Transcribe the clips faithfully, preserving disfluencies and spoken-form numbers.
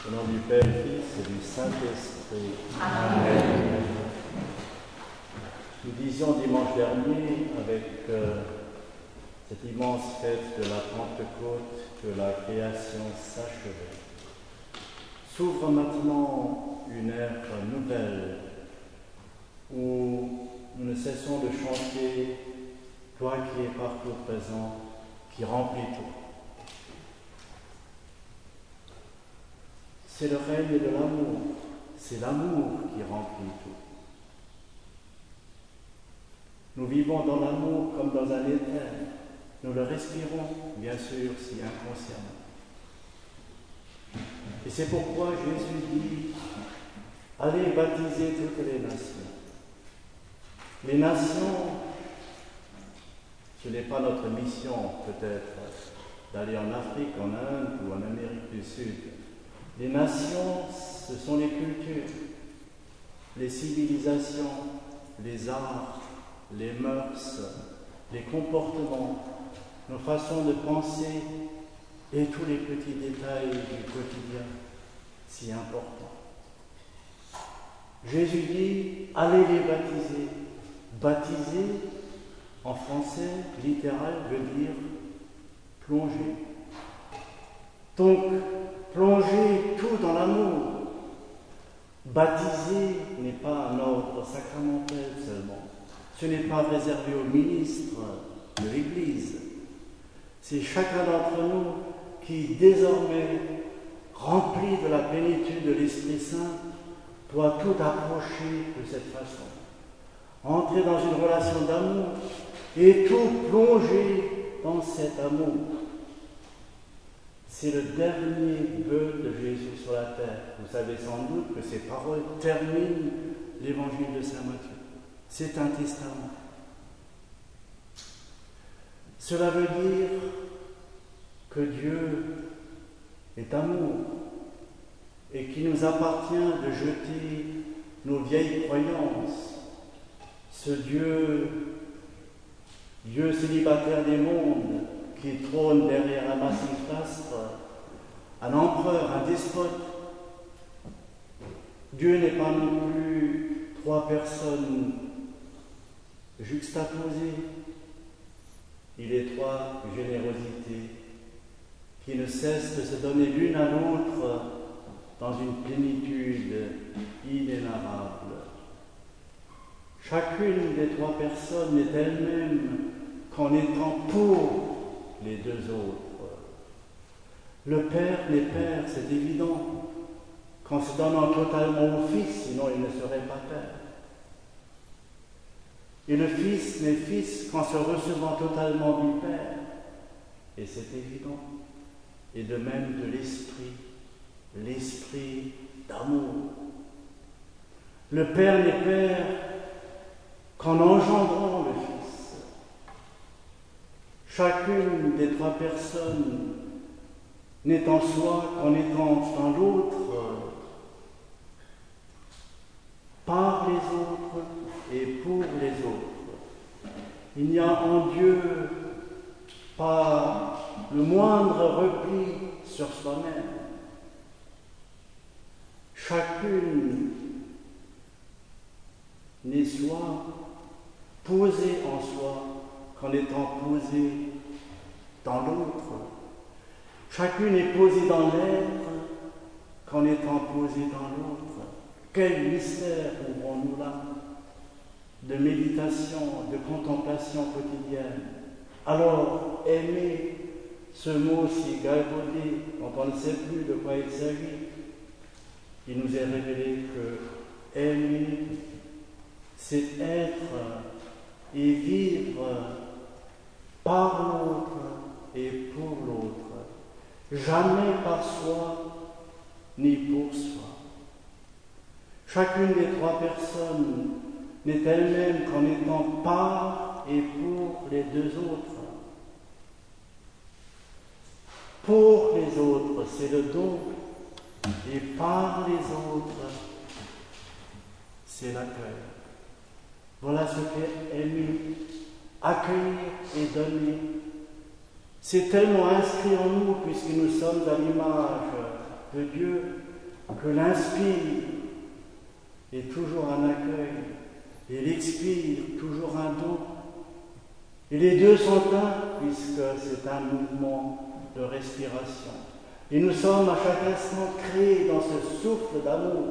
Au nom du Père, du Fils et du Saint-Esprit. Amen. Nous disions dimanche dernier, avec euh, cette immense fête de la Pentecôte, que la création s'achevait. S'ouvre maintenant une ère nouvelle, où nous ne cessons de chanter « Toi qui es partout présent, qui remplis tout ». C'est le règne de l'amour, c'est l'amour qui remplit tout. Nous vivons dans l'amour comme dans un éther, nous le respirons, bien sûr, si inconsciemment. Et c'est pourquoi Jésus dit « Allez baptiser toutes les nations ». Les nations, ce n'est pas notre mission peut-être d'aller en Afrique, en Inde ou en Amérique du Sud. Les nations, ce sont les cultures, les civilisations, les arts, les mœurs, les comportements, nos façons de penser et tous les petits détails du quotidien si importants. Jésus dit, allez les baptiser. Baptiser, en français littéral, veut dire plonger. Donc, plonger tout dans l'amour. Baptiser n'est pas un ordre sacramentel seulement. Ce n'est pas réservé aux ministres de l'Église. C'est chacun d'entre nous qui, désormais, rempli de la plénitude de l'Esprit Saint, doit tout approcher de cette façon. Entrer dans une relation d'amour et tout plonger dans cet amour. C'est le dernier vœu de Jésus sur la terre. Vous savez sans doute que ces paroles terminent l'évangile de saint Matthieu. C'est un testament. Cela veut dire que Dieu est amour et qu'il nous appartient de jeter nos vieilles croyances. Ce Dieu, Dieu célibataire des mondes, qui trône derrière un massif astre, un empereur, un despote. Dieu n'est pas non plus trois personnes juxtaposées. Il est trois générosités qui ne cessent de se donner l'une à l'autre dans une plénitude inénarrable. Chacune des trois personnes n'est elle-même qu'en étant pour les deux autres. Le Père n'est Père, c'est évident, qu'en se donnant totalement au Fils, sinon il ne serait pas Père. Et le Fils n'est Fils qu'en se recevant totalement du Père, et c'est évident. Et de même de l'Esprit, l'Esprit d'amour. Le Père n'est Père qu'en engendrant le Fils. Chacune des trois personnes n'est en soi qu'en étant dans l'autre, par les autres et pour les autres. Il n'y a en Dieu pas le moindre repli sur soi-même. Chacune n'est soit posée en soi qu'en étant posée dans l'autre. Chacune est posée dans l'être qu'en étant posée dans l'autre. Quel mystère ouvrons-nous là de méditation, de contemplation quotidienne. Alors, aimer, ce mot si galvaudé, dont on ne sait plus de quoi il s'agit, il nous est révélé que aimer, c'est être et vivre par l'autre et pour l'autre, jamais par soi ni pour soi. Chacune des trois personnes n'est elle-même qu'en étant par et pour les deux autres. Pour les autres, c'est le don, et par les autres, c'est l'accueil. Voilà ce qu'est aimer, accueillir et donner. C'est tellement inscrit en nous, puisque nous sommes à l'image de Dieu, que l'inspire est toujours un accueil et l'expire toujours un don. Et les deux sont un, puisque c'est un mouvement de respiration. Et nous sommes à chaque instant créés dans ce souffle d'amour.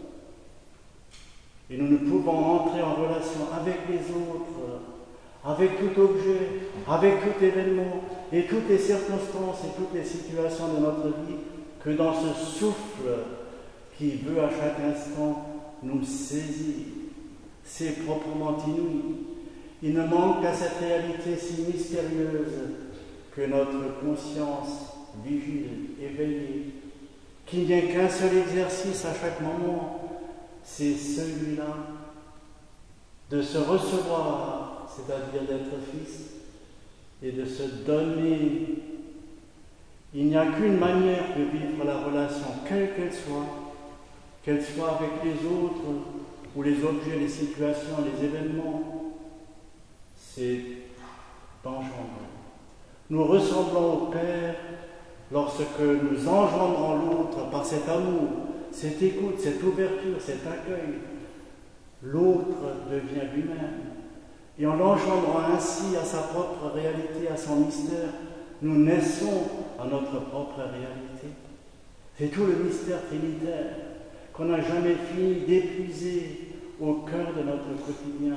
Et nous ne pouvons entrer en relation avec les autres, avec tout objet, avec tout événement, et toutes les circonstances et toutes les situations de notre vie, que dans ce souffle qui veut à chaque instant nous saisir. C'est proprement inouï. Il ne manque qu'à cette réalité si mystérieuse que notre conscience vigile, éveillée, qu'il n'y ait qu'un seul exercice à chaque moment, c'est celui-là de se recevoir, c'est-à-dire d'être fils, et de se donner. Il n'y a qu'une manière de vivre la relation, quelle qu'elle soit, qu'elle soit avec les autres, ou les objets, les situations, les événements, c'est d'engendrer. Nous ressemblons au Père lorsque nous engendrons l'autre par cet amour, cette écoute, cette ouverture, cet accueil. L'autre devient lui-même. Et en l'engendrant ainsi à sa propre réalité, à son mystère, nous naissons à notre propre réalité. C'est tout le mystère trinitaire qu'on n'a jamais fini d'épuiser au cœur de notre quotidien.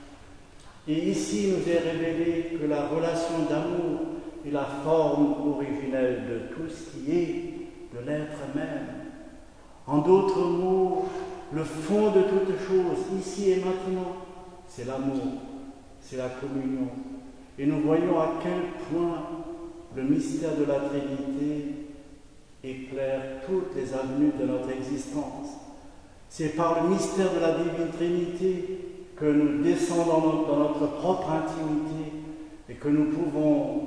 Et ici nous est révélé que la relation d'amour est la forme originelle de tout ce qui est, de l'être même. En d'autres mots, le fond de toute chose, ici et maintenant, c'est l'amour, c'est la communion. Et nous voyons à quel point le mystère de la Trinité éclaire toutes les avenues de notre existence. C'est par le mystère de la Divine Trinité que nous descendons dans notre propre intimité et que nous pouvons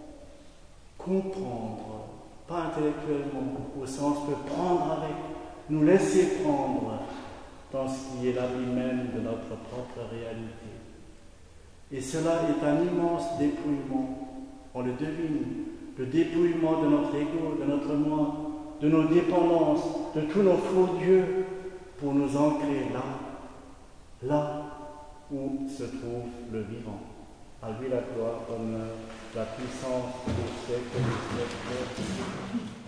comprendre, pas intellectuellement, au sens de prendre avec, nous laisser prendre dans ce qui est la vie même de notre propre réalité. Et cela est un immense dépouillement, on le devine, le dépouillement de notre ego, de notre moi, de nos dépendances, de tous nos faux dieux, pour nous ancrer là, là où se trouve le vivant. À lui la gloire, l'honneur, la puissance des siècles et des siècles.